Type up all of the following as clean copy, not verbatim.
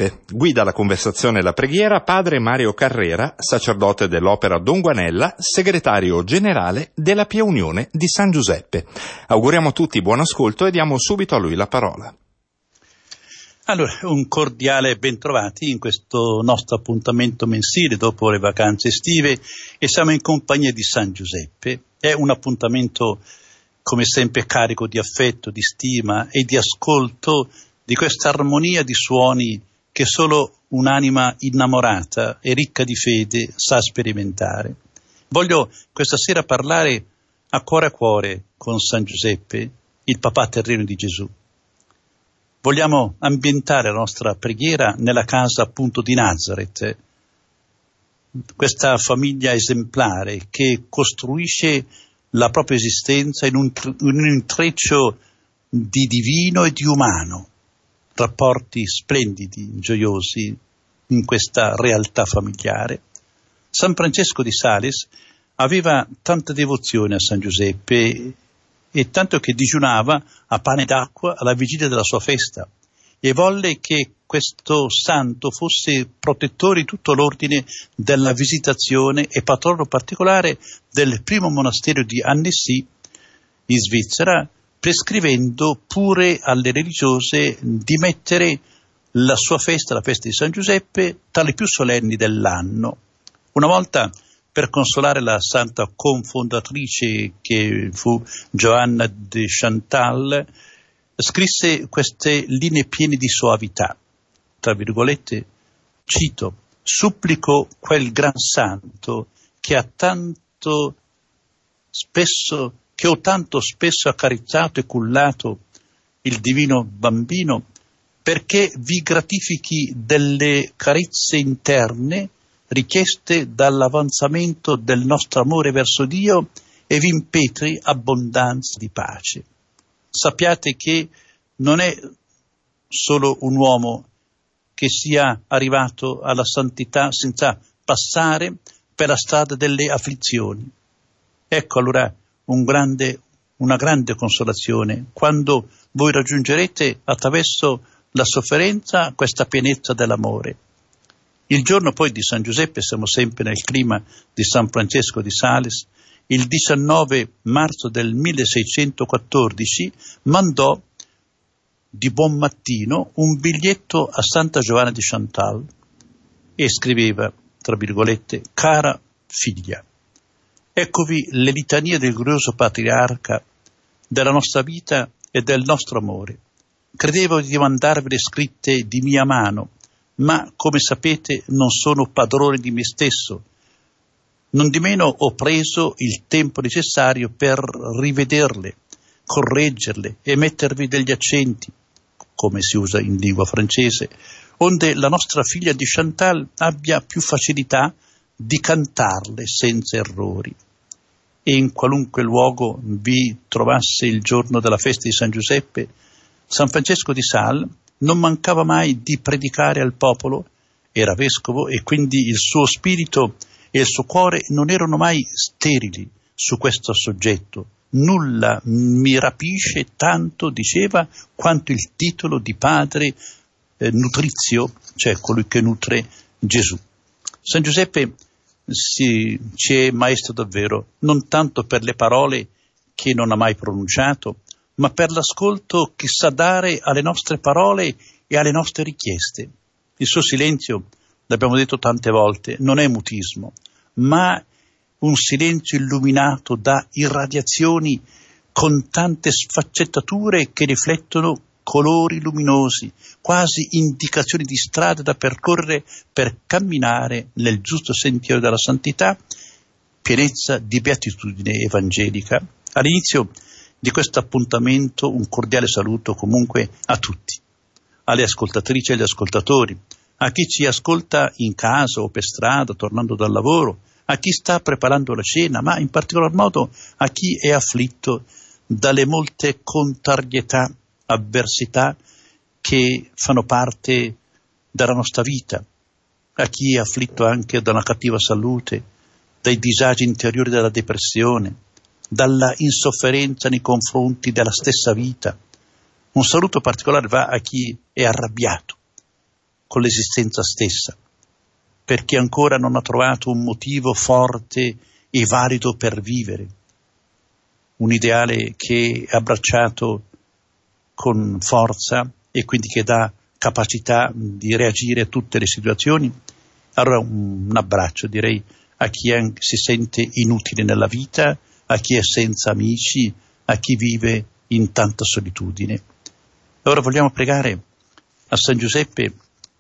Giuseppe. Guida la conversazione e la preghiera padre Mario Carrera, sacerdote dell'Opera Don Guanella, segretario generale della Pia Unione di San Giuseppe. Auguriamo a tutti buon ascolto e diamo subito a lui la parola. Allora, un cordiale bentrovati in questo nostro appuntamento mensile dopo le vacanze estive e siamo in compagnia di San Giuseppe. È un appuntamento come sempre carico di affetto, di stima e di ascolto di questa armonia di suoni che solo un'anima innamorata e ricca di fede sa sperimentare. Voglio questa sera parlare a cuore con San Giuseppe, il papà terreno di Gesù. Vogliamo ambientare la nostra preghiera nella casa appunto di Nazareth, questa famiglia esemplare che costruisce la propria esistenza in un intreccio di divino e di umano, rapporti splendidi, gioiosi in questa realtà familiare. San Francesco di Sales aveva tanta devozione a San Giuseppe e tanto che digiunava a pane d'acqua alla vigilia della sua festa e volle che questo santo fosse protettore di tutto l'ordine della Visitazione e patrono particolare del primo monastero di Annecy in Svizzera, prescrivendo pure alle religiose di mettere la sua festa, la festa di San Giuseppe, tra le più solenni dell'anno. Una volta, per consolare la santa confondatrice che fu Joanna de Chantal, scrisse queste linee piene di soavità, tra virgolette, cito: supplico quel gran santo che ho tanto spesso accarezzato e cullato il divino bambino, perché vi gratifichi delle carezze interne richieste dall'avanzamento del nostro amore verso Dio e vi impetri abbondanza di pace. Sappiate che non è solo un uomo che sia arrivato alla santità senza passare per la strada delle afflizioni. Ecco allora una grande consolazione quando voi raggiungerete attraverso la sofferenza questa pienezza dell'amore. Il giorno poi di San Giuseppe, siamo sempre nel clima di San Francesco di Sales, il 19 marzo del 1614 mandò di buon mattino un biglietto a Santa Giovanna di Chantal e scriveva, tra virgolette, cara figlia, eccovi le litanie del glorioso patriarca della nostra vita e del nostro amore. Credevo di mandarvele scritte di mia mano, ma come sapete non sono padrone di me stesso. Nondimeno ho preso il tempo necessario per rivederle, correggerle e mettervi degli accenti, come si usa in lingua francese, onde la nostra figlia di Chantal abbia più facilità di cantarle senza errori. E in qualunque luogo vi trovasse il giorno della festa di San Giuseppe, San Francesco di Sales non mancava mai di predicare al popolo, era vescovo e quindi il suo spirito e il suo cuore non erano mai sterili su questo soggetto. Nulla mi rapisce tanto, diceva, quanto il titolo di padre nutrizio, cioè colui che nutre Gesù. San Giuseppe ci è maestro davvero, non tanto per le parole che non ha mai pronunciato, ma per l'ascolto che sa dare alle nostre parole e alle nostre richieste. Il suo silenzio, l'abbiamo detto tante volte, non è mutismo, ma un silenzio illuminato da irradiazioni con tante sfaccettature che riflettono colori luminosi, quasi indicazioni di strada da percorrere per camminare nel giusto sentiero della santità, pienezza di beatitudine evangelica. All'inizio di questo appuntamento un cordiale saluto comunque a tutti, alle ascoltatrici e agli ascoltatori, a chi ci ascolta in casa o per strada, tornando dal lavoro, a chi sta preparando la cena, ma in particolar modo a chi è afflitto dalle molte contrarietà, avversità che fanno parte della nostra vita, a chi è afflitto anche da una cattiva salute, dai disagi interiori della depressione, dalla insofferenza nei confronti della stessa vita. Un saluto particolare va a chi è arrabbiato, con l'esistenza stessa, perché ancora non ha trovato un motivo forte e valido per vivere, un ideale che è abbracciato con forza e quindi che dà capacità di reagire a tutte le situazioni. Allora un abbraccio, direi, a chi si sente inutile nella vita, a chi è senza amici, a chi vive in tanta solitudine. Ora vogliamo pregare a San Giuseppe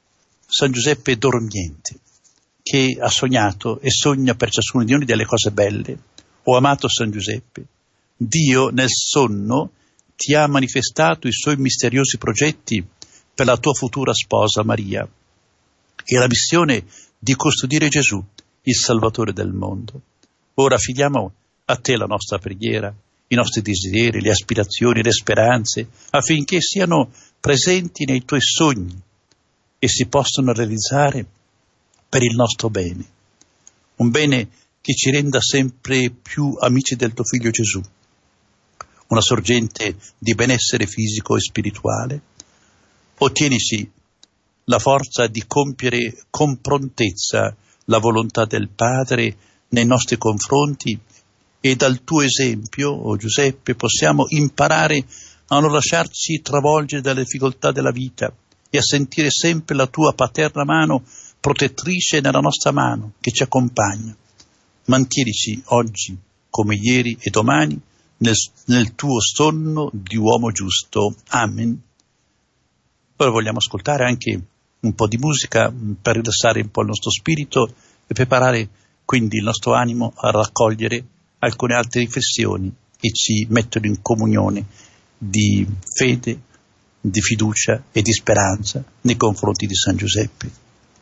dormiente, che ha sognato e sogna per ciascuno di noi delle cose belle. O amato San Giuseppe, Dio nel sonno ti ha manifestato i suoi misteriosi progetti per la tua futura sposa Maria e la missione di custodire Gesù, il Salvatore del mondo. Ora affidiamo a te la nostra preghiera, i nostri desideri, le aspirazioni, le speranze, affinché siano presenti nei tuoi sogni e si possano realizzare per il nostro bene. Un bene che ci renda sempre più amici del tuo Figlio Gesù, una sorgente di benessere fisico e spirituale. Ottienici la forza di compiere con prontezza la volontà del Padre nei nostri confronti e dal tuo esempio, o Giuseppe, possiamo imparare a non lasciarci travolgere dalle difficoltà della vita e a sentire sempre la tua paterna mano protettrice nella nostra mano che ci accompagna. Mantienici oggi, come ieri e domani, nel tuo sonno di uomo giusto. Amen. Ora vogliamo ascoltare anche un po' di musica per rilassare un po' il nostro spirito e preparare quindi il nostro animo a raccogliere alcune altre riflessioni che ci mettono in comunione di fede, di fiducia e di speranza nei confronti di San Giuseppe.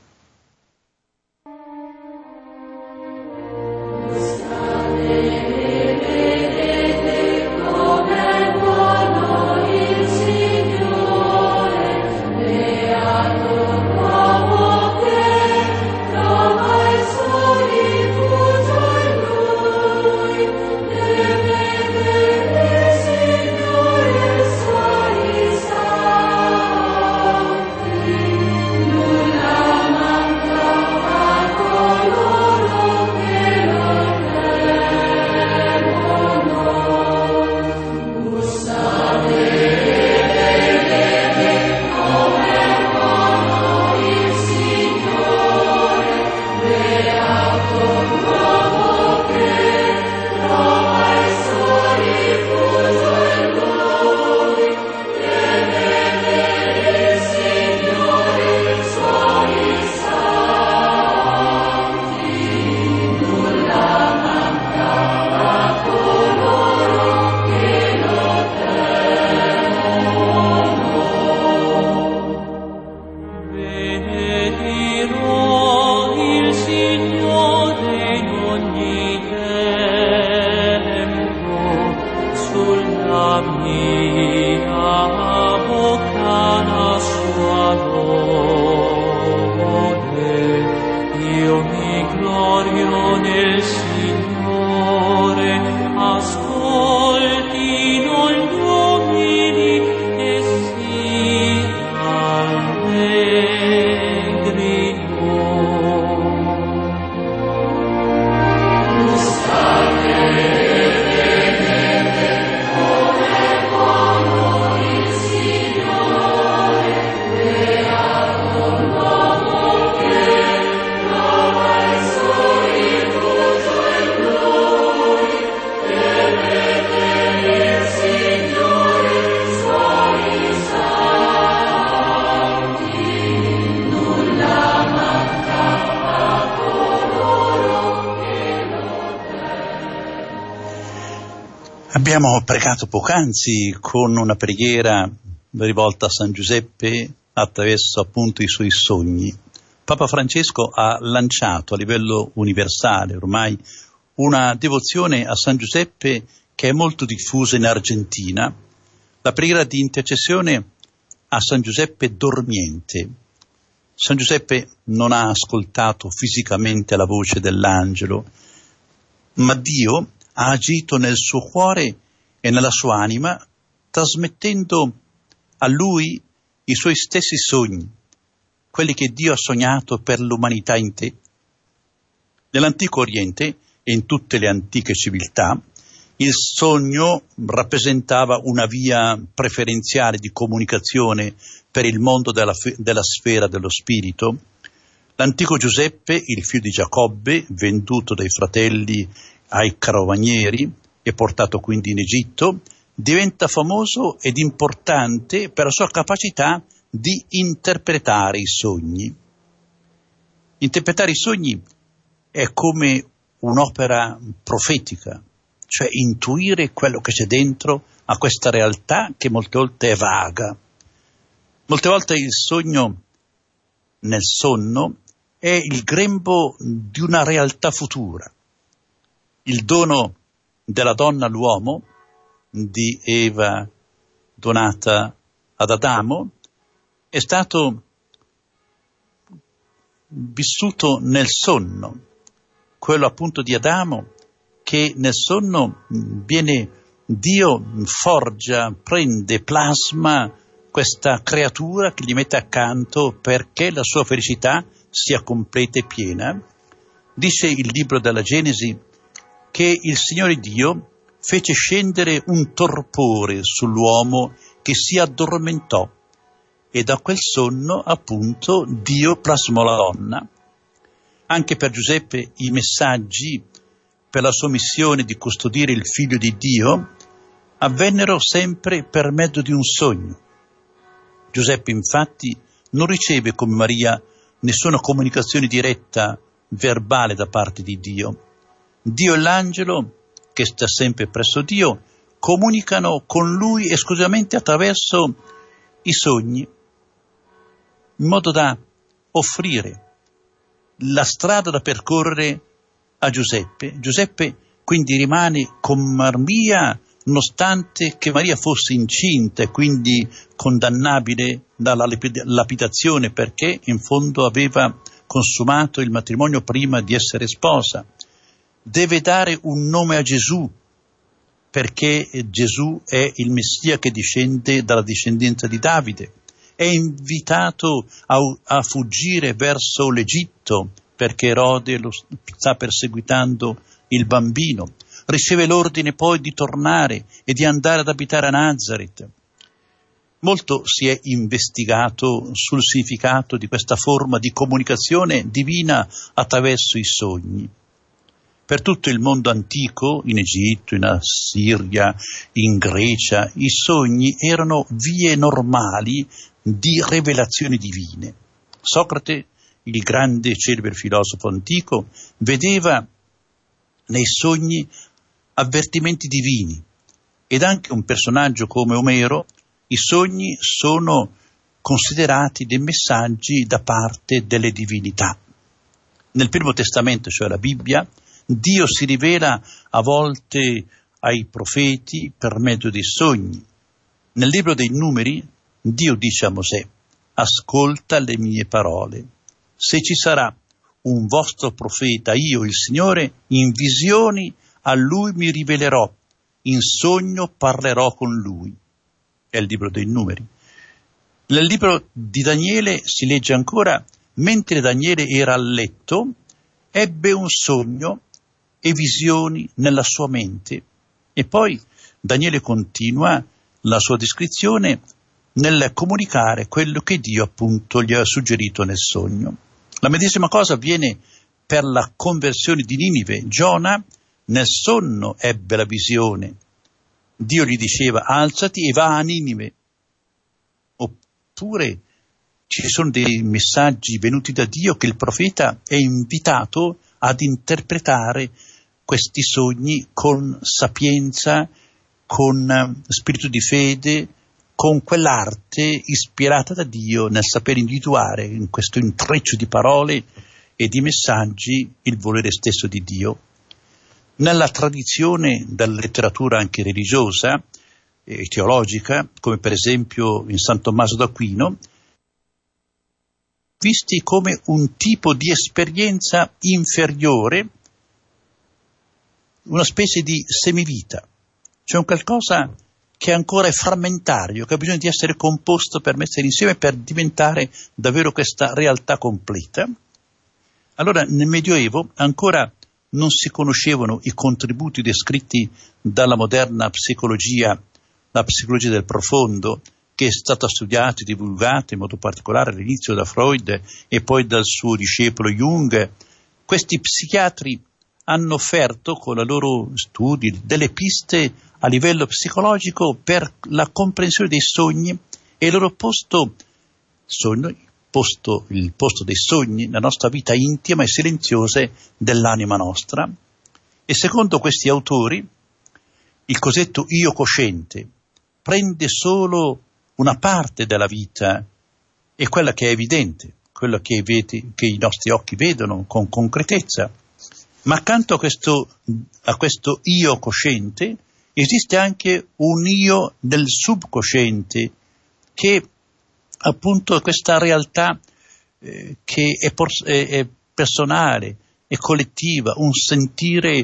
Abbiamo pregato poc'anzi con una preghiera rivolta a San Giuseppe attraverso appunto i suoi sogni. Papa Francesco ha lanciato a livello universale ormai una devozione a San Giuseppe che è molto diffusa in Argentina, la preghiera di intercessione a San Giuseppe dormiente. San Giuseppe non ha ascoltato fisicamente la voce dell'angelo, ma Dio ha agito nel suo cuore e nella sua anima, trasmettendo a lui i suoi stessi sogni, quelli che Dio ha sognato per l'umanità in te. Nell'antico Oriente e in tutte le antiche civiltà, il sogno rappresentava una via preferenziale di comunicazione per il mondo della sfera dello spirito. L'antico Giuseppe, il figlio di Giacobbe, venduto dai fratelli ai carovanieri e portato quindi in Egitto, diventa famoso ed importante per la sua capacità di interpretare i sogni. Interpretare i sogni è come un'opera profetica, cioè intuire quello che c'è dentro a questa realtà che molte volte è vaga. Molte volte il sogno nel sonno è il grembo di una realtà futura. Il dono della donna all'uomo, di Eva donata ad Adamo, è stato vissuto nel sonno, quello appunto di Adamo, che nel sonno Dio forgia, prende, plasma questa creatura che gli mette accanto perché la sua felicità sia completa e piena. Dice il libro della Genesi che il Signore Dio fece scendere un torpore sull'uomo che si addormentò e da quel sonno appunto Dio plasmò la donna. Anche per Giuseppe i messaggi per la sua missione di custodire il figlio di Dio avvennero sempre per mezzo di un sogno. Giuseppe infatti non riceve come Maria nessuna comunicazione diretta verbale da parte di Dio. Dio e l'angelo, che sta sempre presso Dio, comunicano con lui esclusivamente attraverso i sogni, in modo da offrire la strada da percorrere a Giuseppe. Giuseppe quindi rimane con Maria, nonostante che Maria fosse incinta e quindi condannabile dalla lapidazione, perché in fondo aveva consumato il matrimonio prima di essere sposa. Deve dare un nome a Gesù, perché Gesù è il Messia che discende dalla discendenza di Davide. È invitato a fuggire verso l'Egitto, perché Erode lo sta perseguitando il bambino. Riceve l'ordine poi di tornare e di andare ad abitare a Nazareth. Molto si è investigato sul significato di questa forma di comunicazione divina attraverso i sogni. Per tutto il mondo antico, in Egitto, in Assiria, in Grecia, i sogni erano vie normali di rivelazioni divine. Socrate, il grande e celebre filosofo antico, vedeva nei sogni avvertimenti divini, ed anche un personaggio come Omero, i sogni sono considerati dei messaggi da parte delle divinità. Nel Primo Testamento, cioè la Bibbia, Dio si rivela a volte ai profeti per mezzo dei sogni. Nel libro dei Numeri, Dio dice a Mosè: ascolta le mie parole. Se ci sarà un vostro profeta, io, il Signore, in visioni a lui mi rivelerò, in sogno parlerò con lui. È il libro dei Numeri. Nel libro di Daniele si legge ancora: mentre Daniele era a letto, ebbe un sogno e visioni nella sua mente. E poi Daniele continua la sua descrizione nel comunicare quello che Dio appunto gli ha suggerito nel sogno. La medesima cosa avviene per la conversione di Ninive. Giona nel sonno ebbe la visione. Dio gli diceva: alzati e va a Ninive. Oppure ci sono dei messaggi venuti da Dio che il profeta è invitato ad interpretare questi sogni con sapienza, con spirito di fede, con quell'arte ispirata da Dio nel saper individuare in questo intreccio di parole e di messaggi il volere stesso di Dio. Nella tradizione della letteratura anche religiosa e teologica, come per esempio in San Tommaso d'Aquino, visti come un tipo di esperienza inferiore, una specie di semivita, cioè un qualcosa che ancora è frammentario, che ha bisogno di essere composto per mettere insieme per diventare davvero questa realtà completa. Allora nel Medioevo ancora non si conoscevano i contributi descritti dalla moderna psicologia, la psicologia del profondo, che è stata studiata e divulgata in modo particolare all'inizio da Freud e poi dal suo discepolo Jung. Questi psichiatri hanno offerto con i loro studi delle piste a livello psicologico per la comprensione dei sogni e il loro il posto dei sogni nella nostra vita intima e silenziosa dell'anima nostra. E secondo questi autori il cosiddetto io cosciente prende solo una parte della vita, è quella che è evidente, quella che i nostri occhi vedono con concretezza, ma accanto a questo io cosciente esiste anche un io del subcosciente, che appunto è questa realtà che è personale, è collettiva, un sentire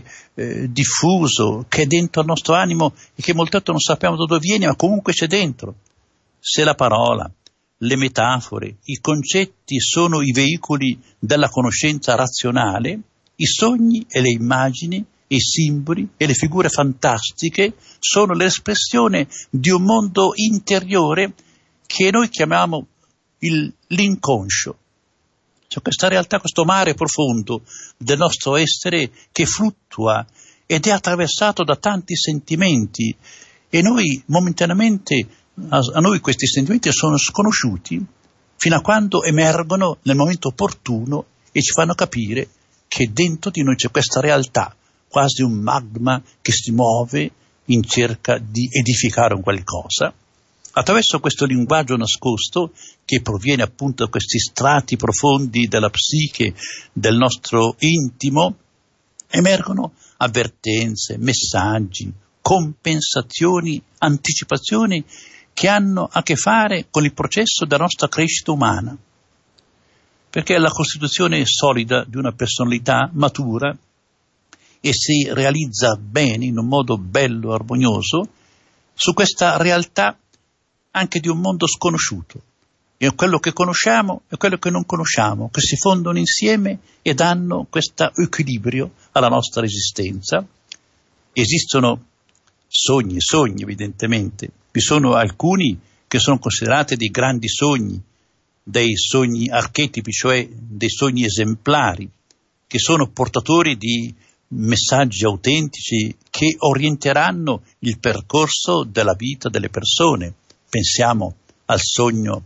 diffuso che è dentro il nostro animo e che molte volte non sappiamo da dove viene, ma comunque c'è dentro. Se la parola, le metafore, i concetti sono i veicoli della conoscenza razionale, i sogni e le immagini, i simboli e le figure fantastiche sono l'espressione di un mondo interiore che noi chiamiamo l'inconscio. C'è questa realtà, questo mare profondo del nostro essere che fluttua ed è attraversato da tanti sentimenti e noi momentaneamente a noi questi sentimenti sono sconosciuti fino a quando emergono nel momento opportuno e ci fanno capire che dentro di noi c'è questa realtà, quasi un magma che si muove in cerca di edificare un qualcosa. Attraverso questo linguaggio nascosto, che proviene appunto da questi strati profondi della psiche, del nostro intimo, emergono avvertenze, messaggi, compensazioni, anticipazioni che hanno a che fare con il processo della nostra crescita umana. Perché la costituzione solida di una personalità matura e si realizza bene, in un modo bello, armonioso, su questa realtà anche di un mondo sconosciuto. E quello che conosciamo e quello che non conosciamo, che si fondono insieme e danno questo equilibrio alla nostra esistenza. Esistono sogni evidentemente. Vi sono alcuni che sono considerati dei grandi sogni, dei sogni archetipi, cioè dei sogni esemplari, che sono portatori di messaggi autentici che orienteranno il percorso della vita delle persone. Pensiamo al sogno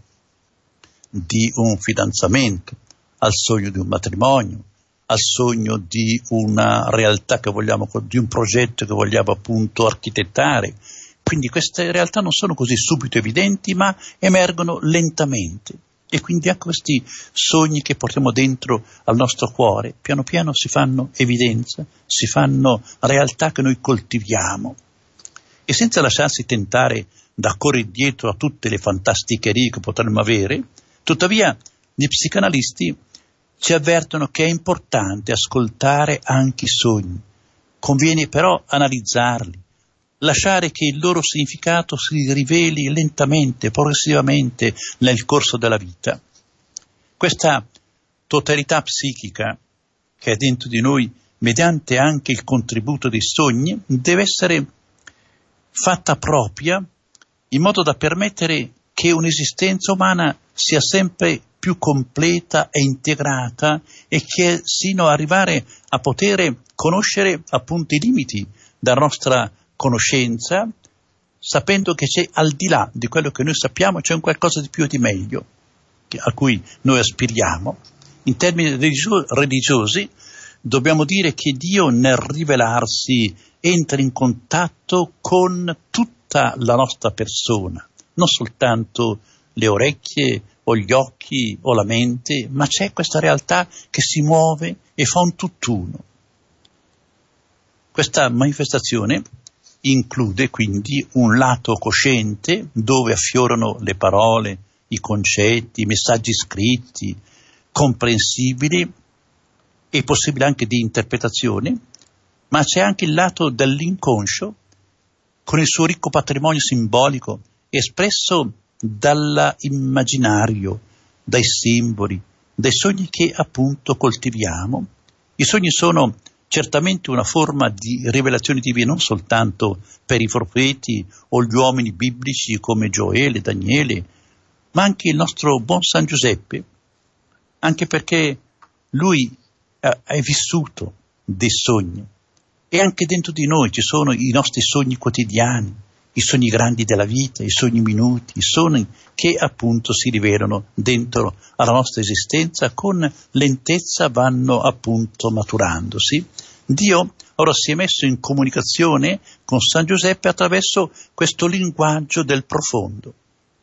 di un fidanzamento, al sogno di un matrimonio, al sogno di una realtà che vogliamo, di un progetto che vogliamo appunto architettare. Quindi queste realtà non sono così subito evidenti, ma emergono lentamente. E quindi anche questi sogni che portiamo dentro al nostro cuore, piano piano si fanno evidenza, si fanno realtà che noi coltiviamo. E senza lasciarsi tentare da correre dietro a tutte le fantasticherie che potremmo avere, tuttavia gli psicanalisti ci avvertono che è importante ascoltare anche i sogni. Conviene però analizzarli, lasciare che il loro significato si riveli lentamente, progressivamente nel corso della vita. Questa totalità psichica che è dentro di noi, mediante anche il contributo dei sogni, deve essere fatta propria in modo da permettere che un'esistenza umana sia sempre più completa e integrata e che sino ad arrivare a poter conoscere appunto i limiti della nostra conoscenza, sapendo che c'è al di là di quello che noi sappiamo, c'è un qualcosa di più e di meglio a cui noi aspiriamo. In termini religiosi dobbiamo dire che Dio nel rivelarsi entra in contatto con tutta la nostra persona, non soltanto le orecchie o gli occhi o la mente, ma c'è questa realtà che si muove e fa un tutt'uno. Questa manifestazione include quindi un lato cosciente dove affiorano le parole, i concetti, i messaggi scritti, comprensibili e possibile anche di interpretazione, ma c'è anche il lato dell'inconscio con il suo ricco patrimonio simbolico, espresso dall'immaginario, dai simboli, dai sogni che appunto coltiviamo. I sogni sono certamente una forma di rivelazione divina non soltanto per i profeti o gli uomini biblici come Gioele, Daniele, ma anche il nostro buon San Giuseppe, anche perché lui ha vissuto dei sogni e anche dentro di noi ci sono i nostri sogni quotidiani, i sogni grandi della vita, i sogni minuti, i sogni che appunto si rivelano dentro alla nostra esistenza, con lentezza vanno appunto maturandosi. Dio ora si è messo in comunicazione con San Giuseppe attraverso questo linguaggio del profondo.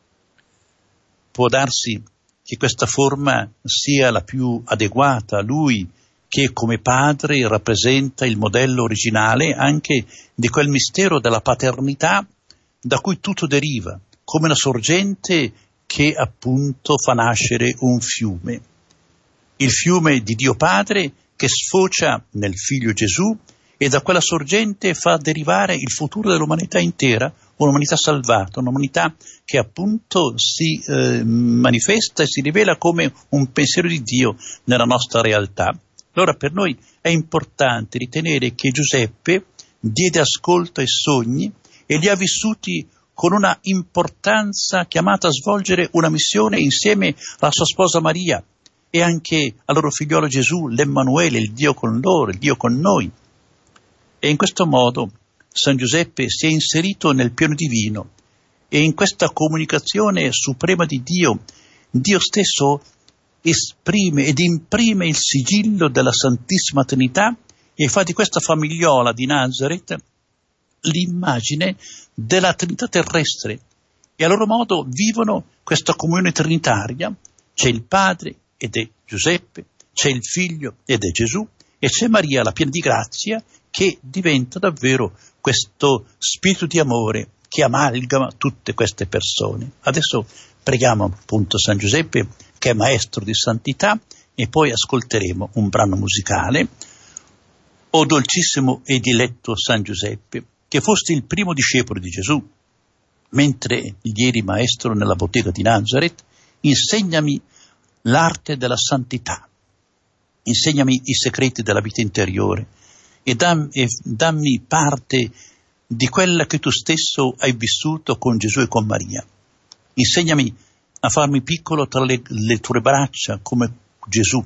Può darsi che questa forma sia la più adeguata a lui, che come padre rappresenta il modello originale anche di quel mistero della paternità da cui tutto deriva, come una sorgente che appunto fa nascere un fiume. Il fiume di Dio Padre che sfocia nel Figlio Gesù e da quella sorgente fa derivare il futuro dell'umanità intera, un'umanità salvata, un'umanità che appunto si manifesta e si rivela come un pensiero di Dio nella nostra realtà. Allora per noi è importante ritenere che Giuseppe diede ascolto ai sogni e li ha vissuti con una importanza, chiamata a svolgere una missione insieme alla sua sposa Maria e anche al loro figliolo Gesù, l'Emmanuele, il Dio con loro, il Dio con noi. E in questo modo San Giuseppe si è inserito nel piano divino e in questa comunicazione suprema di Dio, Dio stesso esprime ed imprime il sigillo della Santissima Trinità e fa di questa famigliola di Nazareth l'immagine della Trinità terrestre, e a loro modo vivono questa comunione trinitaria. C'è il Padre ed è Giuseppe, c'è il Figlio ed è Gesù, e c'è Maria, la piena di grazia, che diventa davvero questo spirito di amore che amalgama tutte queste persone. Adesso preghiamo appunto San Giuseppe, che è maestro di santità, e poi ascolteremo un brano musicale. O dolcissimo e diletto San Giuseppe, che fosti il primo discepolo di Gesù, mentre gli eri maestro nella bottega di Nazareth, insegnami l'arte della santità, insegnami i segreti della vita interiore e dammi parte di quella che tu stesso hai vissuto con Gesù e con Maria. Insegnami a farmi piccolo tra le tue braccia come Gesù.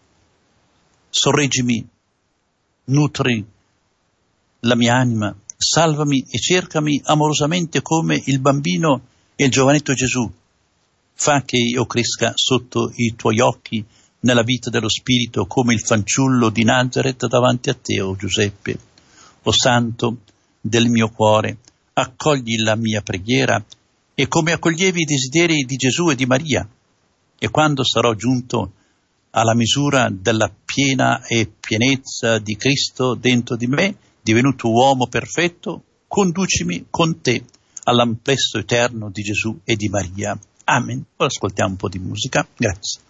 Sorreggimi, nutri la mia anima, salvami e cercami amorosamente come il bambino e il giovanetto Gesù. Fa che io cresca sotto i tuoi occhi nella vita dello Spirito come il fanciullo di Nazareth davanti a te, o Giuseppe. O Santo del mio cuore, accogli la mia preghiera e come accoglievi i desideri di Gesù e di Maria. E quando sarò giunto alla misura della piena e pienezza di Cristo dentro di me, divenuto uomo perfetto, conducimi con te all'amplesso eterno di Gesù e di Maria. Amen. Ora ascoltiamo un po' di musica. Grazie.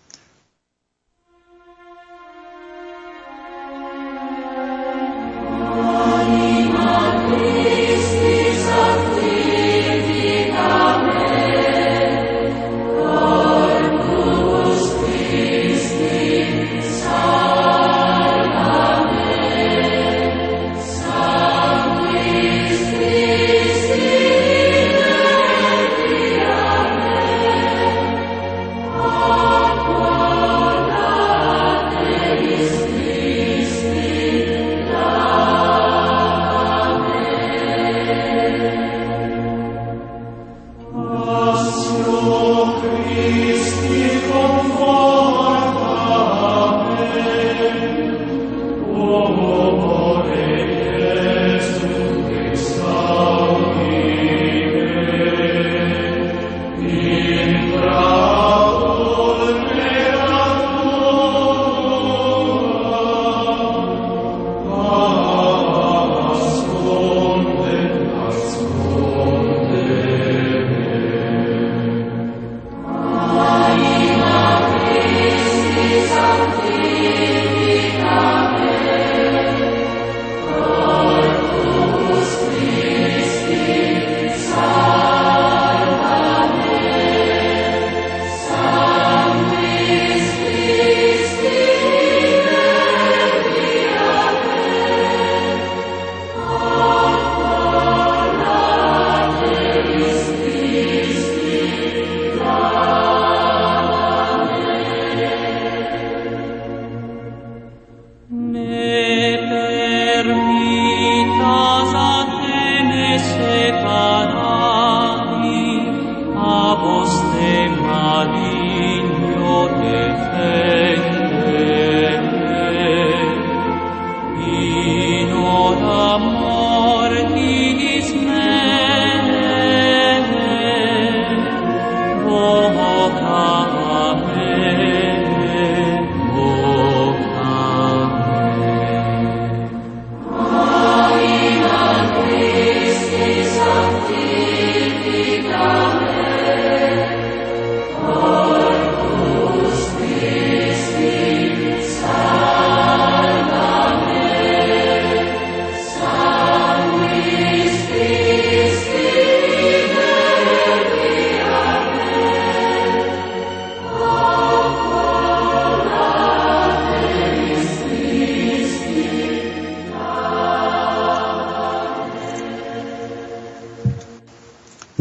Oh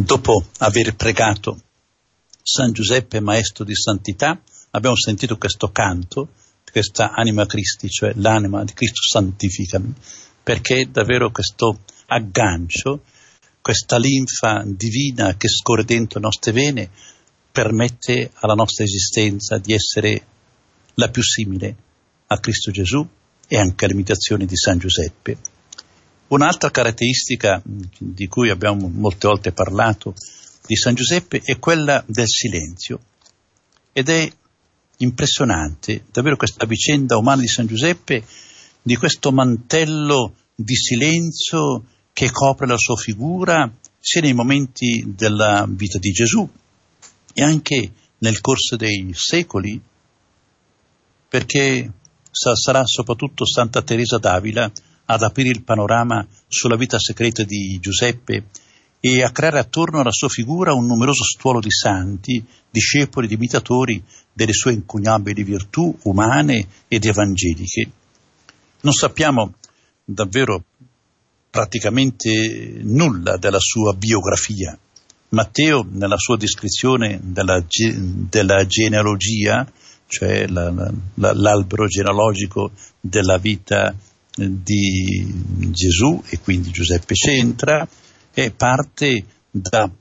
Dopo aver pregato San Giuseppe, maestro di santità, abbiamo sentito questo canto, questa anima Christi, cioè l'anima di Cristo santificami, perché davvero questo aggancio, questa linfa divina che scorre dentro le nostre vene, permette alla nostra esistenza di essere la più simile a Cristo Gesù e anche all'imitazione di San Giuseppe. Un'altra caratteristica di cui abbiamo molte volte parlato di San Giuseppe è quella del silenzio, ed è impressionante davvero questa vicenda umana di San Giuseppe, di questo mantello di silenzio che copre la sua figura sia nei momenti della vita di Gesù e anche nel corso dei secoli, perché sarà soprattutto Santa Teresa d'Avila ad aprire il panorama sulla vita segreta di Giuseppe e a creare attorno alla sua figura un numeroso stuolo di santi, discepoli ed imitatori delle sue incugnabili virtù umane ed evangeliche. Non sappiamo davvero praticamente nulla della sua biografia. Matteo, nella sua descrizione della genealogia, cioè l'albero genealogico della vita di Gesù, e quindi Giuseppe c'entra, e parte da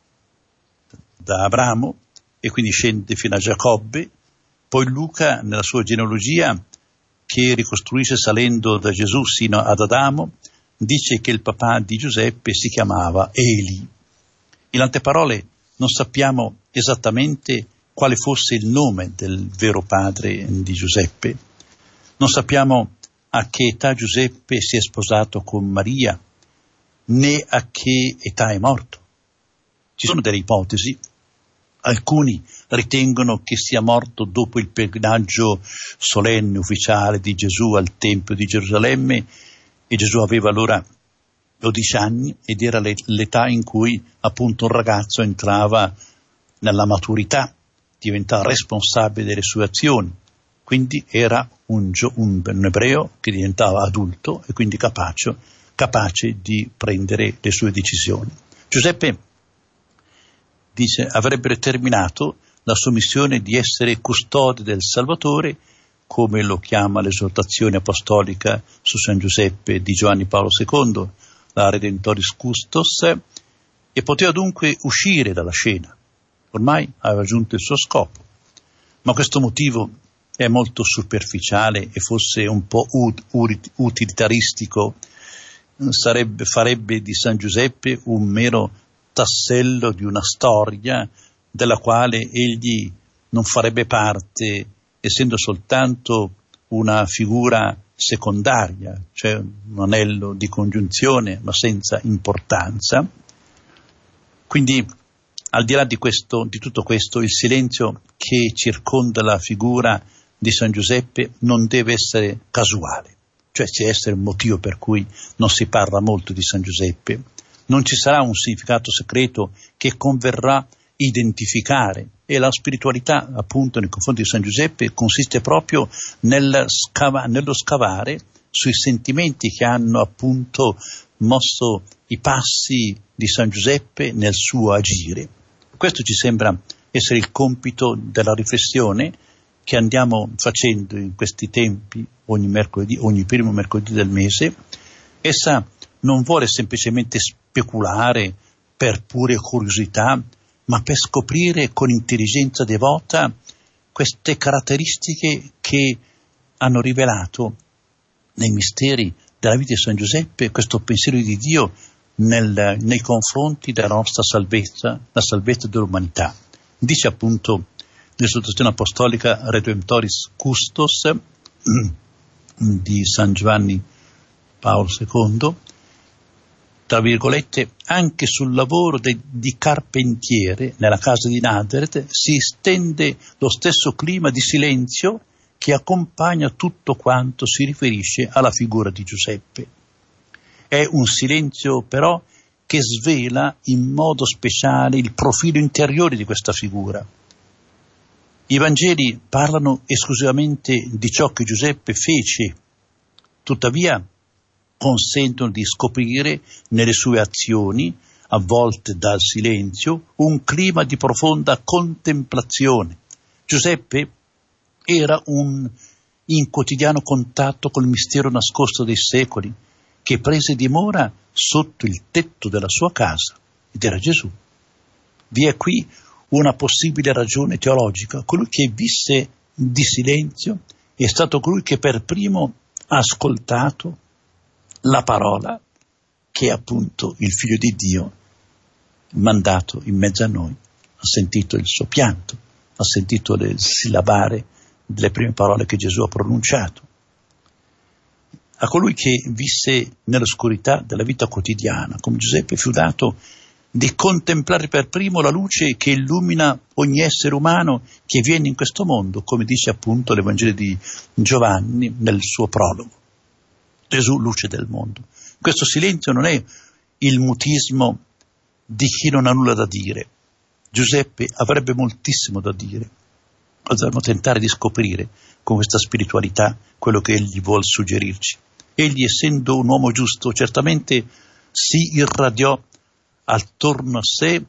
Abramo e quindi scende fino a Giacobbe. Poi Luca, nella sua genealogia, che ricostruisce salendo da Gesù sino ad Adamo, dice che il papà di Giuseppe si chiamava Eli. In altre parole, non sappiamo esattamente quale fosse il nome del vero padre di Giuseppe. Non sappiamo a che età Giuseppe si è sposato con Maria, né a che età è morto. Ci sono delle ipotesi. Alcuni ritengono che sia morto dopo il pellegrinaggio solenne ufficiale di Gesù al Tempio di Gerusalemme, e Gesù aveva allora 12 anni ed era l'età in cui appunto un ragazzo entrava nella maturità, diventava responsabile delle sue azioni, quindi era un ebreo che diventava adulto e quindi capace di prendere le sue decisioni. Giuseppe dice avrebbe terminato la sua missione di essere custode del Salvatore, come lo chiama l'esortazione apostolica su San Giuseppe di Giovanni Paolo II, la Redentoris Custos, e poteva dunque uscire dalla scena. Ormai aveva raggiunto il suo scopo, ma questo motivo è molto superficiale e forse un po' utilitaristico. Farebbe di San Giuseppe un mero tassello di una storia della quale egli non farebbe parte, essendo soltanto una figura secondaria, cioè un anello di congiunzione ma senza importanza. Quindi al di là di tutto questo, il silenzio che circonda la figura di San Giuseppe non deve essere casuale, cioè ci deve essere un motivo per cui non si parla molto di San Giuseppe. Non ci sarà un significato segreto che converrà identificare, e la spiritualità appunto nei confronti di San Giuseppe consiste proprio nello scavare sui sentimenti che hanno appunto mosso i passi di San Giuseppe nel suo agire. Questo ci sembra essere il compito della riflessione che andiamo facendo in questi tempi ogni primo mercoledì del mese. Essa non vuole semplicemente speculare per pure curiosità, ma per scoprire con intelligenza devota queste caratteristiche che hanno rivelato nei misteri della vita di San Giuseppe questo pensiero di Dio nei confronti della nostra salvezza, la salvezza dell'umanità. Dice appunto l'esortazione apostolica Redemptoris Custos di San Giovanni Paolo II, tra virgolette, anche sul lavoro di carpentiere nella casa di Nazareth si stende lo stesso clima di silenzio che accompagna tutto quanto si riferisce alla figura di Giuseppe. È un silenzio però che svela in modo speciale il profilo interiore di questa figura. I Vangeli parlano esclusivamente di ciò che Giuseppe fece, tuttavia consentono di scoprire nelle sue azioni avvolte dal silenzio, un clima di profonda contemplazione. Giuseppe era in quotidiano contatto col mistero nascosto dei secoli, che prese dimora sotto il tetto della sua casa, ed era Gesù. Vi è qui una possibile ragione teologica. Colui che visse di silenzio è stato colui che per primo ha ascoltato la parola, che è appunto il Figlio di Dio mandato in mezzo a noi. Ha sentito il suo pianto, ha sentito le sillabare delle prime parole che Gesù ha pronunciato. A colui che visse nell'oscurità della vita quotidiana, come Giuseppe, fu dato di contemplare per primo la luce che illumina ogni essere umano che viene in questo mondo, come dice appunto l'Evangelo di Giovanni nel suo prologo. Gesù, luce del mondo. Questo silenzio non è il mutismo di chi non ha nulla da dire. Giuseppe avrebbe moltissimo da dire. Dobbiamo tentare di scoprire con questa spiritualità quello che egli vuol suggerirci. Egli, essendo un uomo giusto, certamente si irradiò attorno a sé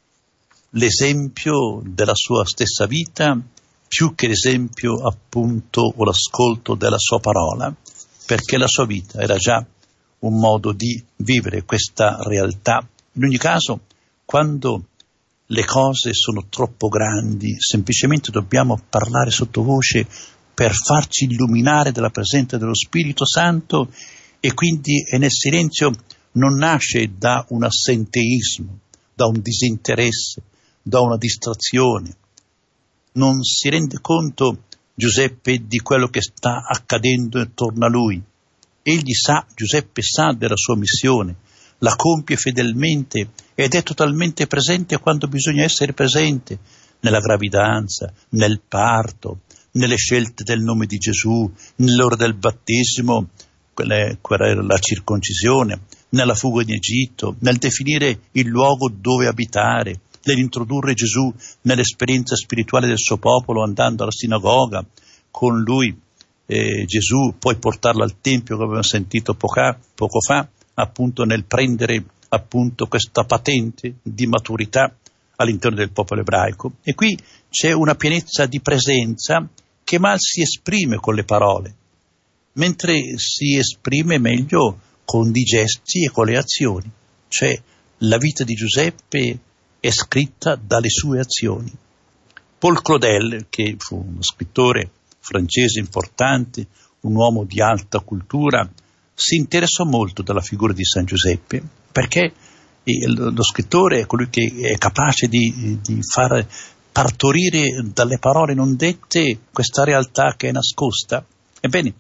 l'esempio della sua stessa vita, più che l'esempio appunto o l'ascolto della sua parola, perché la sua vita era già un modo di vivere questa realtà. In ogni caso, quando le cose sono troppo grandi, semplicemente dobbiamo parlare sottovoce per farci illuminare dalla presenza dello Spirito Santo, e quindi nel silenzio non nasce da un assenteismo, da un disinteresse, da una distrazione. Non si rende conto Giuseppe di quello che sta accadendo intorno a lui. Giuseppe sa della sua missione, la compie fedelmente ed è totalmente presente quando bisogna essere presente, nella gravidanza, nel parto, nelle scelte del nome di Gesù, nell'ora del battesimo, quella era la circoncisione, nella fuga in Egitto, nel definire il luogo dove abitare, nell'introdurre Gesù nell'esperienza spirituale del suo popolo andando alla sinagoga con lui, Gesù, poi portarlo al Tempio, come abbiamo sentito poco fa, appunto nel prendere appunto questa patente di maturità all'interno del popolo ebraico. E qui c'è una pienezza di presenza che mal si esprime con le parole, mentre si esprime meglio con i gesti e con le azioni. Cioè la vita di Giuseppe è scritta dalle sue azioni. Paul Claudel, che fu uno scrittore francese importante, un uomo di alta cultura, si interessò molto della figura di San Giuseppe, perché lo scrittore è colui che è capace di far partorire dalle parole non dette questa realtà che è nascosta. Ebbene,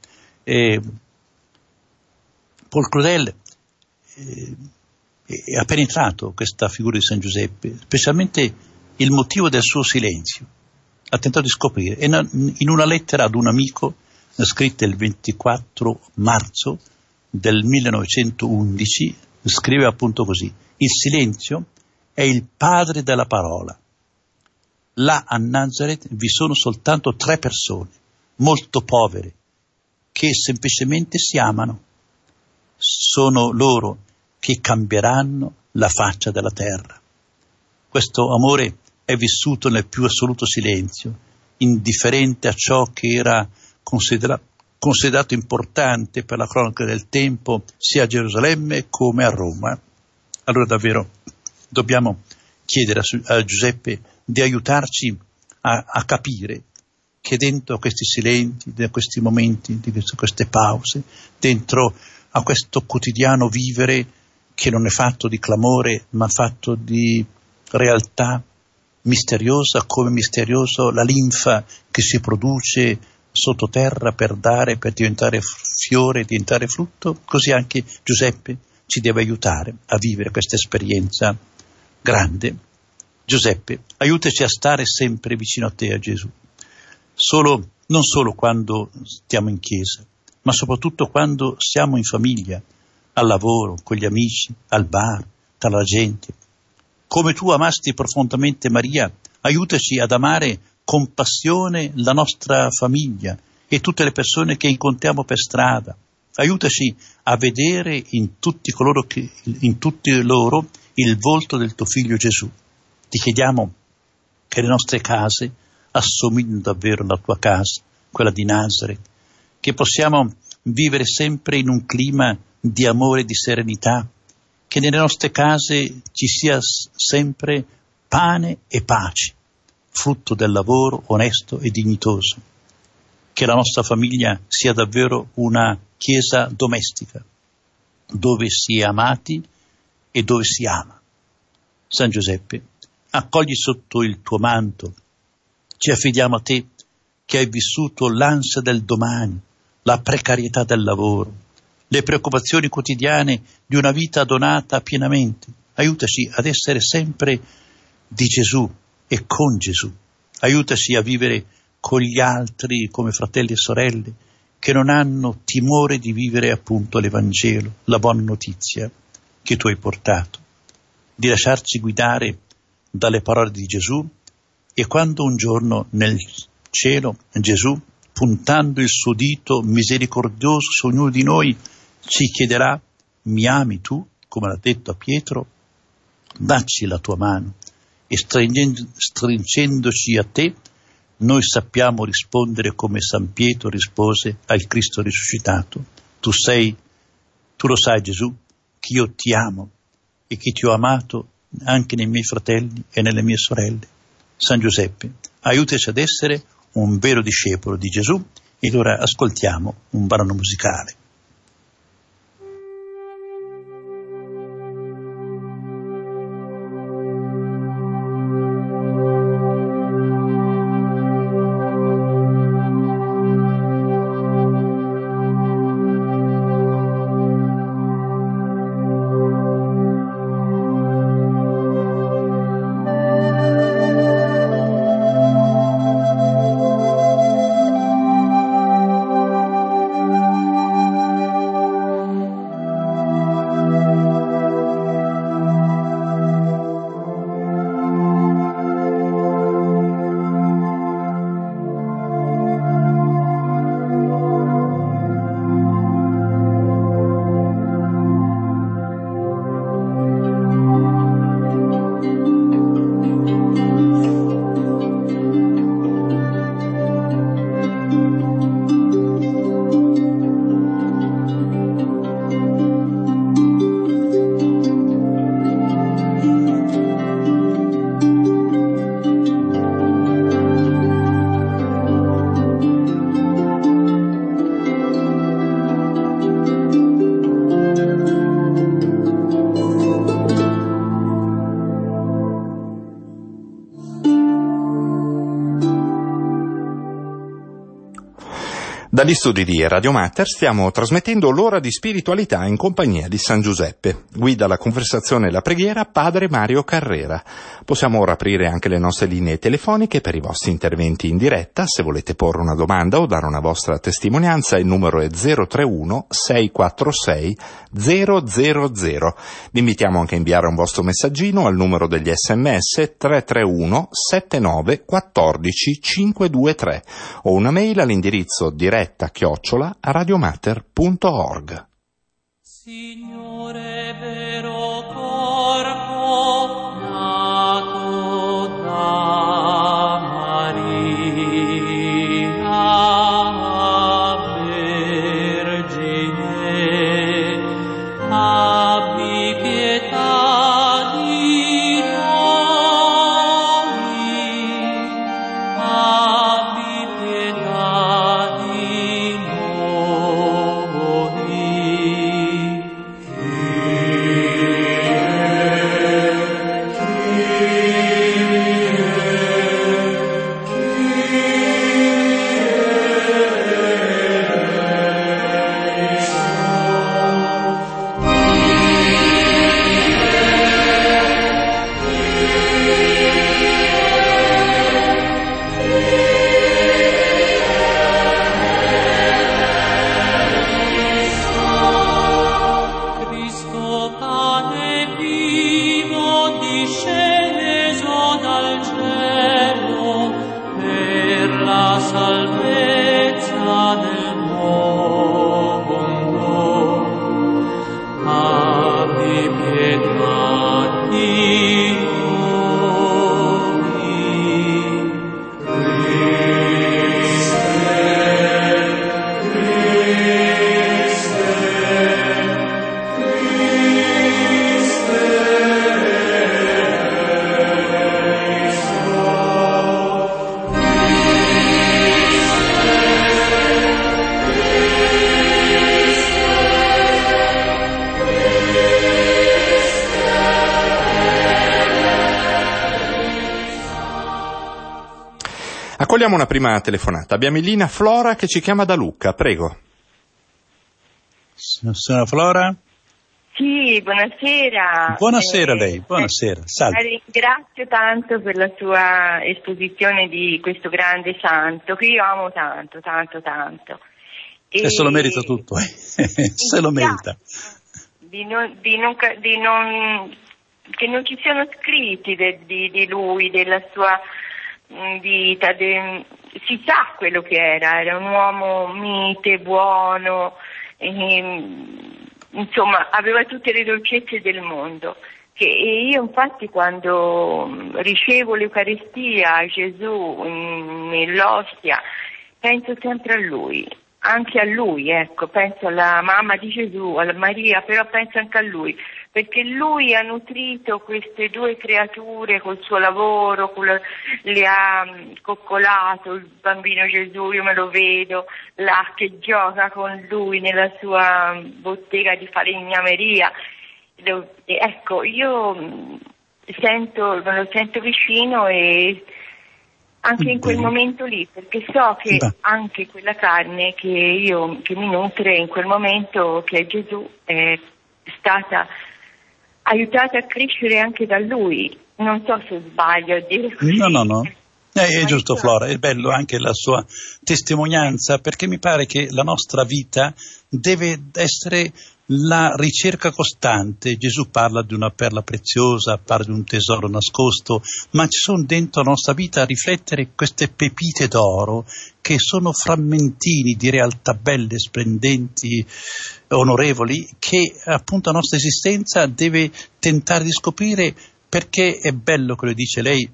Paul Claudel ha penetrato questa figura di San Giuseppe, specialmente il motivo del suo silenzio. Ha tentato di scoprire, e in una lettera ad un amico scritta il 24 marzo del 1911 scrive appunto così: il silenzio è il padre della parola. Là a Nazareth vi sono soltanto 3 persone, molto povere, che semplicemente si amano. Sono loro che cambieranno la faccia della terra. Questo amore è vissuto nel più assoluto silenzio, indifferente a ciò che era considerato importante per la cronaca del tempo, sia a Gerusalemme come a Roma. Allora davvero dobbiamo chiedere a Giuseppe di aiutarci a capire che dentro a questi silenzi, a questi momenti, di queste pause, dentro a questo quotidiano vivere che non è fatto di clamore, ma fatto di realtà misteriosa, come misterioso la linfa che si produce sottoterra per diventare fiore, diventare frutto, così anche Giuseppe ci deve aiutare a vivere questa esperienza grande. Giuseppe, aiutaci a stare sempre vicino a te, a Gesù, non solo quando stiamo in chiesa, ma soprattutto quando siamo in famiglia, al lavoro, con gli amici, al bar, tra la gente. Come tu amasti profondamente Maria, aiutaci ad amare con passione la nostra famiglia e tutte le persone che incontriamo per strada. Aiutaci a vedere in tutti loro il volto del tuo Figlio Gesù. Ti chiediamo che le nostre case assomiglino davvero alla tua casa, quella di Nazareth, che possiamo vivere sempre in un clima di amore e di serenità, che nelle nostre case ci sia sempre pane e pace, frutto del lavoro onesto e dignitoso, che la nostra famiglia sia davvero una chiesa domestica, dove si è amati e dove si ama. San Giuseppe, accogli sotto il tuo manto, ci affidiamo a te che hai vissuto l'ansia del domani, la precarietà del lavoro, le preoccupazioni quotidiane di una vita donata pienamente. Aiutaci ad essere sempre di Gesù e con Gesù. Aiutaci a vivere con gli altri come fratelli e sorelle che non hanno timore di vivere appunto l'Evangelo, la buona notizia che tu hai portato, di lasciarci guidare dalle parole di Gesù, e quando un giorno nel cielo Gesù, puntando il suo dito misericordioso su ognuno di noi, ci chiederà: mi ami tu, come l'ha detto a Pietro? Dacci la tua mano, e stringendoci a te, noi sappiamo rispondere come San Pietro rispose al Cristo risuscitato: tu lo sai, Gesù, che io ti amo e che ti ho amato anche nei miei fratelli e nelle mie sorelle. San Giuseppe, aiutaci ad essere un vero discepolo di Gesù. E allora ascoltiamo un brano musicale. Dagli studi di Radio Mater stiamo trasmettendo l'ora di spiritualità in compagnia di San Giuseppe. Guida la conversazione e la preghiera Padre Mario Carrera. Possiamo ora aprire anche le nostre linee telefoniche per i vostri interventi in diretta. Se volete porre una domanda o dare una vostra testimonianza, il numero è 031 646 000. Vi invitiamo anche a inviare un vostro messaggino al numero degli SMS 331 79 14 523 o una mail all'indirizzo diretta@radiomater.org. Signore, vero corpo nato da Maria, Vergine, abbi pietà di noi, abbi pietà di noi. Accogliamo una prima telefonata. Abbiamo in linea Flora che ci chiama da Lucca, prego. Signora Flora? Sì, buonasera. Buonasera a lei, buonasera, salve. Ringrazio tanto per la sua esposizione di questo grande santo che io amo tanto. E se lo merita tutto, se lo merita. Che non ci siano scritti di lui, della sua vita, si sa quello che era un uomo mite, buono, insomma aveva tutte le dolcezze del mondo. E io infatti quando ricevo l'Eucaristia, Gesù nell'ostia, penso sempre a lui, anche a lui, ecco, penso alla mamma di Gesù, alla Maria, però penso anche a lui, perché lui ha nutrito queste due creature col suo lavoro, le ha coccolato, il bambino Gesù, io me lo vedo là che gioca con lui nella sua bottega di falegnameria. Ecco, io me lo sento vicino e anche in quel momento lì, perché so che anche quella carne che mi nutre in quel momento, che è Gesù, è stata aiutata a crescere anche da lui. Non so se sbaglio a dire così. No. È giusto, Flora, è bello anche la sua testimonianza, perché mi pare che la nostra vita deve essere la ricerca costante. Gesù parla di una perla preziosa, parla di un tesoro nascosto, ma ci sono dentro la nostra vita a riflettere queste pepite d'oro che sono frammentini di realtà belle, splendenti, onorevoli, che appunto la nostra esistenza deve tentare di scoprire. Perché è bello quello che dice lei,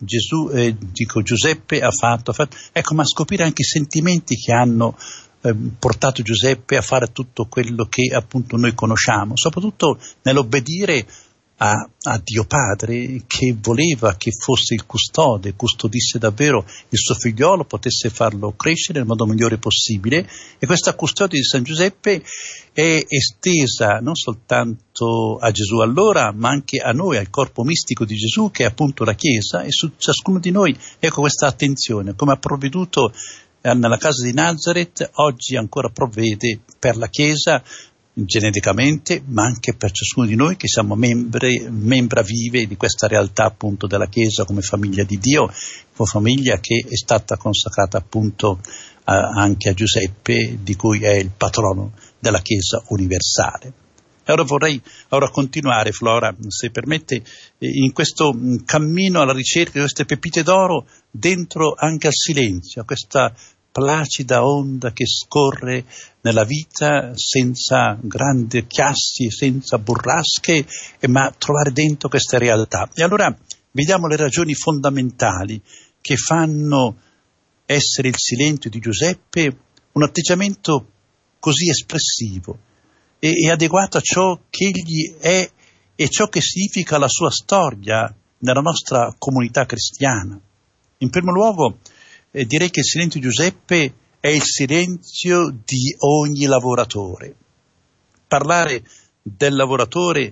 Giuseppe ha fatto, ecco, ma scoprire anche i sentimenti che hanno portato Giuseppe a fare tutto quello che appunto noi conosciamo, soprattutto nell'obbedire a Dio Padre, che voleva che fosse il custode, custodisse davvero il suo figliolo, potesse farlo crescere nel modo migliore possibile. E questa custodia di San Giuseppe è estesa non soltanto a Gesù allora, ma anche a noi, al corpo mistico di Gesù, che è appunto la Chiesa, e su ciascuno di noi, ecco, questa attenzione, come ha provveduto nella casa di Nazareth, oggi ancora provvede per la Chiesa geneticamente, ma anche per ciascuno di noi che siamo membra vive di questa realtà appunto della Chiesa come famiglia di Dio, come famiglia che è stata consacrata appunto anche a Giuseppe, di cui è il patrono della Chiesa universale. Ora vorrei continuare, Flora, se permette, in questo cammino alla ricerca di queste pepite d'oro, dentro anche al silenzio, a questa placida onda che scorre nella vita senza grandi chiassi, senza burrasche, ma trovare dentro queste realtà. E allora vediamo le ragioni fondamentali che fanno essere il silenzio di Giuseppe un atteggiamento così espressivo e adeguato a ciò che egli è e ciò che significa la sua storia nella nostra comunità cristiana. In primo luogo, direi che il silenzio di Giuseppe è il silenzio di ogni lavoratore. Parlare del lavoratore,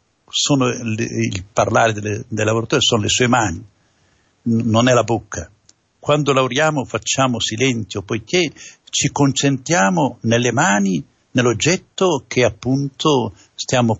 il parlare del lavoratore sono le sue mani, non è la bocca. Quando lavoriamo facciamo silenzio, poiché ci concentriamo nelle mani, nell'oggetto che appunto stiamo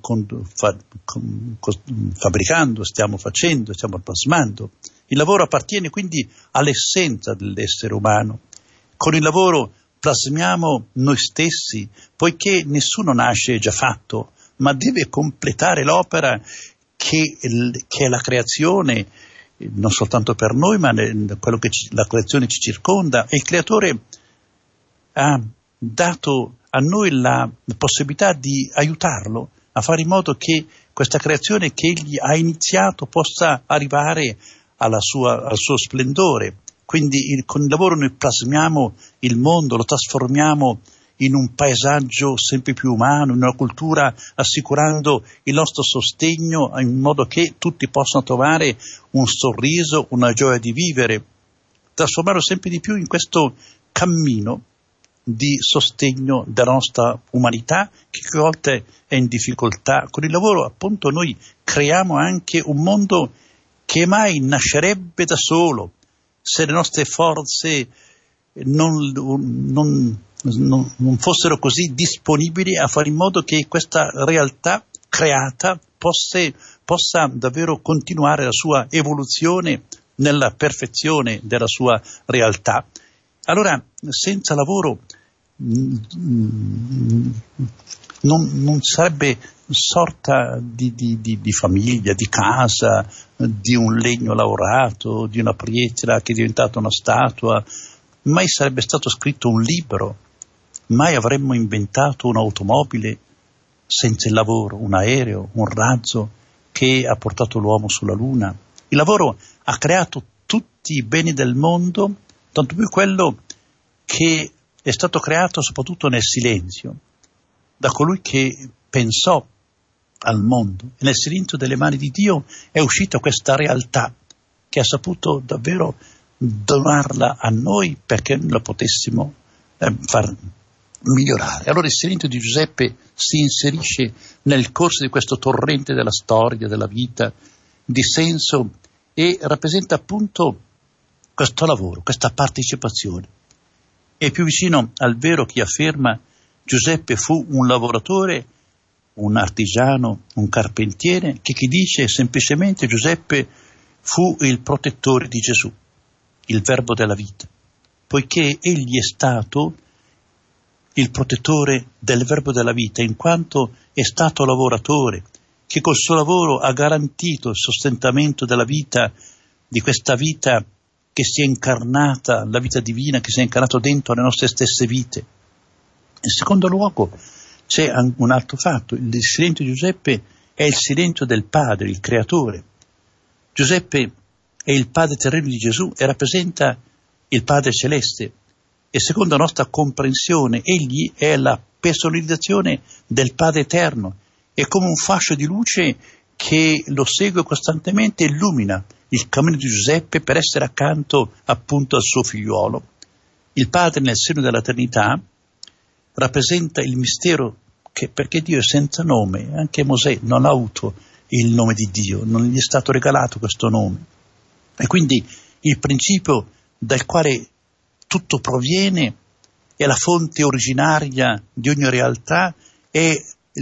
fabbricando, stiamo facendo, stiamo plasmando. Il lavoro appartiene quindi all'essenza dell'essere umano. Con il lavoro plasmiamo noi stessi, poiché nessuno nasce già fatto, ma deve completare l'opera che è la creazione, non soltanto per noi, ma quello che la creazione ci circonda. E il Creatore ha dato a noi la possibilità di aiutarlo a fare in modo che questa creazione che egli ha iniziato possa arrivare al suo splendore. Quindi con il lavoro noi plasmiamo il mondo, lo trasformiamo in un paesaggio sempre più umano, in una cultura, assicurando il nostro sostegno in modo che tutti possano trovare un sorriso, una gioia di vivere, trasformarlo sempre di più in questo cammino di sostegno della nostra umanità che a volte è in difficoltà. Con il lavoro appunto noi creiamo anche un mondo che mai nascerebbe da solo, se le nostre forze non fossero così disponibili a fare in modo che questa realtà creata possa davvero continuare la sua evoluzione nella perfezione della sua realtà. Allora, senza lavoro non sarebbe sorta di famiglia, di casa, di un legno lavorato, di una pietra che è diventata una statua. Mai sarebbe stato scritto un libro, mai avremmo inventato un'automobile senza il lavoro, un aereo, un razzo che ha portato l'uomo sulla Luna. Il lavoro ha creato tutti i beni del mondo, tanto più quello che è stato creato soprattutto nel silenzio, da colui che pensò al mondo. E nel silenzio delle mani di Dio è uscita questa realtà che ha saputo davvero donarla a noi perché la potessimo far migliorare. Allora il silenzio di Giuseppe si inserisce nel corso di questo torrente della storia, della vita, di senso, e rappresenta appunto questo lavoro, questa partecipazione. È più vicino al vero chi afferma Giuseppe fu un lavoratore, un artigiano, un carpentiere, che chi dice semplicemente Giuseppe fu il protettore di Gesù, il verbo della vita, poiché egli è stato il protettore del verbo della vita, in quanto è stato lavoratore, che col suo lavoro ha garantito il sostentamento della vita, di questa vita che si è incarnata, la vita divina che si è incarnato dentro le nostre stesse vite. In secondo luogo c'è un altro fatto: il silenzio di Giuseppe è il silenzio del Padre, il Creatore. Giuseppe è il Padre terreno di Gesù e rappresenta il Padre celeste, e secondo la nostra comprensione egli è la personalizzazione del Padre eterno, è come un fascio di luce che lo segue costantemente e illumina il cammino di Giuseppe per essere accanto appunto al suo figliuolo. Il Padre nel seno dell'eternità rappresenta il mistero perché Dio è senza nome, anche Mosè non ha avuto il nome di Dio, non gli è stato regalato questo nome. E quindi il principio dal quale tutto proviene è la fonte originaria di ogni realtà, è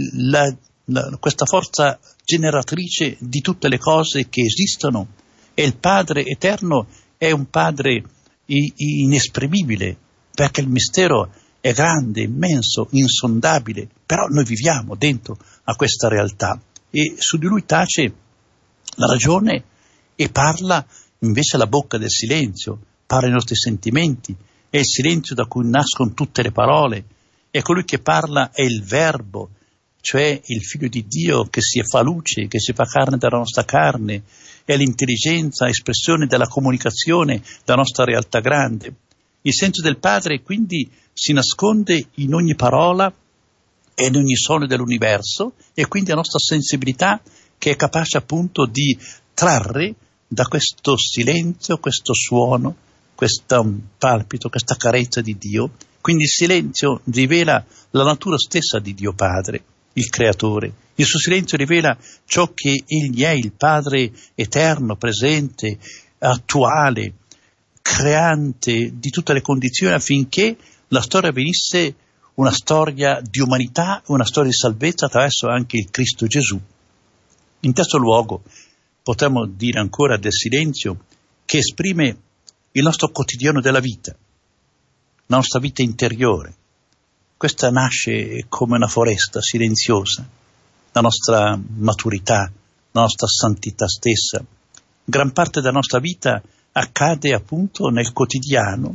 questa forza generatrice di tutte le cose che esistono, e il Padre eterno è un Padre inesprimibile, perché il mistero è grande, immenso, insondabile, però noi viviamo dentro a questa realtà e su di lui tace la ragione e parla invece la bocca del silenzio, parla i nostri sentimenti, è il silenzio da cui nascono tutte le parole, e colui che parla è il Verbo, cioè il Figlio di Dio che si fa luce, che si fa carne della nostra carne, è l'intelligenza, espressione della comunicazione, della nostra realtà grande. Il senso del Padre quindi si nasconde in ogni parola e in ogni suono dell'universo, e quindi la nostra sensibilità che è capace appunto di trarre da questo silenzio, questo suono, questo palpito, questa carezza di Dio. Quindi il silenzio rivela la natura stessa di Dio Padre, il Creatore. Il suo silenzio rivela ciò che Egli è, il Padre eterno, presente, attuale, creante di tutte le condizioni affinché la storia venisse una storia di umanità, una storia di salvezza attraverso anche il Cristo Gesù. In terzo luogo potremmo dire ancora del silenzio che esprime il nostro quotidiano della vita, la nostra vita interiore. Questa nasce come una foresta silenziosa, la nostra maturità, la nostra santità stessa. Gran parte della nostra vita accade appunto nel quotidiano,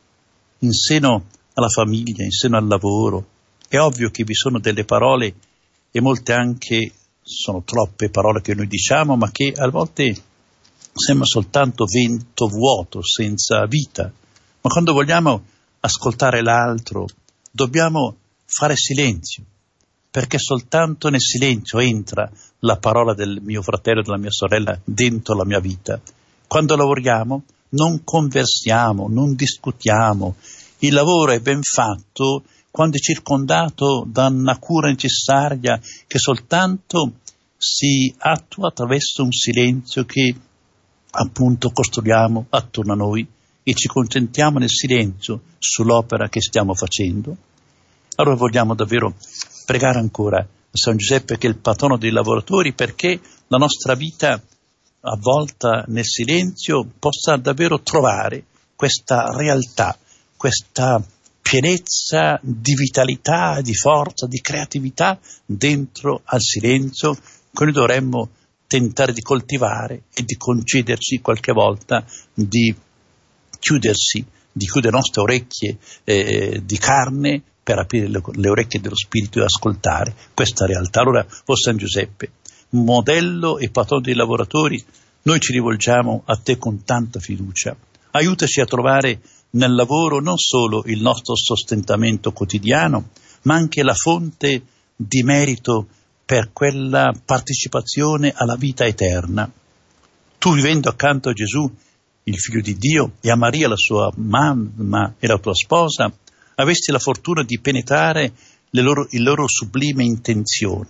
in seno alla famiglia, in seno al lavoro. È ovvio che vi sono delle parole, e molte anche sono troppe parole che noi diciamo, ma che a volte sembra soltanto vento vuoto, senza vita. Ma quando vogliamo ascoltare l'altro, dobbiamo fare silenzio, perché soltanto nel silenzio entra la parola del mio fratello e della mia sorella dentro la mia vita. Quando lavoriamo non conversiamo, non discutiamo. Il lavoro è ben fatto quando è circondato da una cura necessaria che soltanto si attua attraverso un silenzio che appunto costruiamo attorno a noi e ci concentriamo nel silenzio sull'opera che stiamo facendo. Allora vogliamo davvero pregare ancora San Giuseppe, che è il patrono dei lavoratori, perché la nostra vita avvolta nel silenzio possa davvero trovare questa realtà, questa pienezza di vitalità, di forza, di creatività dentro al silenzio che noi dovremmo tentare di coltivare e di concederci qualche volta di chiudere le nostre orecchie di carne per aprire le orecchie dello spirito e ascoltare questa realtà. Allora, o San Giuseppe, modello e patrono dei lavoratori, noi ci rivolgiamo a te con tanta fiducia. Aiutaci a trovare nel lavoro non solo il nostro sostentamento quotidiano, ma anche la fonte di merito per quella partecipazione alla vita eterna. Tu, vivendo accanto a Gesù, il Figlio di Dio, e a Maria, la sua mamma e la tua sposa, avesti la fortuna di penetrare le loro sublime intenzioni.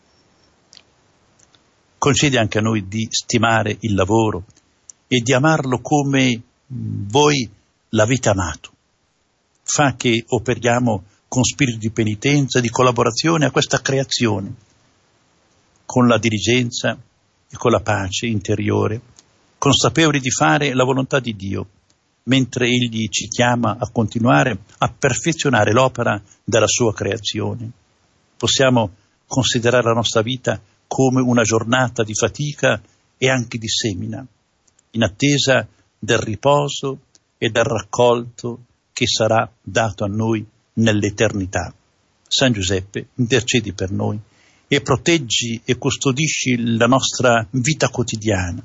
Concedi anche a noi di stimare il lavoro e di amarlo come voi l'avete amato. Fa che operiamo con spirito di penitenza, di collaborazione a questa creazione, con la diligenza e con la pace interiore, consapevoli di fare la volontà di Dio, mentre Egli ci chiama a continuare a perfezionare l'opera della sua creazione. Possiamo considerare la nostra vita come una giornata di fatica e anche di semina, in attesa del riposo e del raccolto che sarà dato a noi nell'eternità. San Giuseppe, intercedi per noi e proteggi e custodisci la nostra vita quotidiana,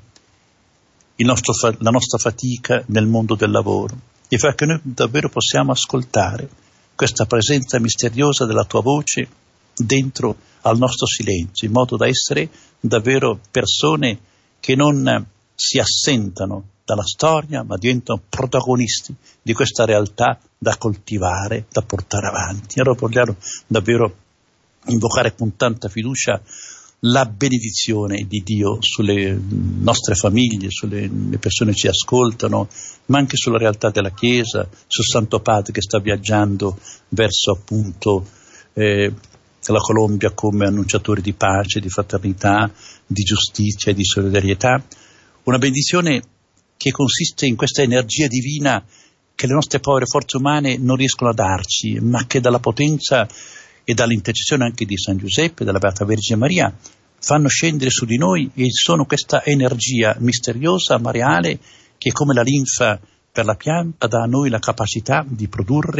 la nostra fatica nel mondo del lavoro, e fa che noi davvero possiamo ascoltare questa presenza misteriosa della tua voce dentro al nostro silenzio, in modo da essere davvero persone che non si assentano dalla storia, ma diventano protagonisti di questa realtà da coltivare, da portare avanti. Allora vogliamo davvero invocare con tanta fiducia la benedizione di Dio sulle nostre famiglie, sulle persone che ci ascoltano, ma anche sulla realtà della Chiesa, sul Santo Padre che sta viaggiando verso appunto la Colombia come annunciatore di pace, di fraternità, di giustizia e di solidarietà. Una benedizione che consiste in questa energia divina che le nostre povere forze umane non riescono a darci, ma che dalla potenza e dall'intercessione anche di San Giuseppe, della Beata Vergine Maria, fanno scendere su di noi, e sono questa energia misteriosa, ma reale, che come la linfa per la pianta dà a noi la capacità di produrre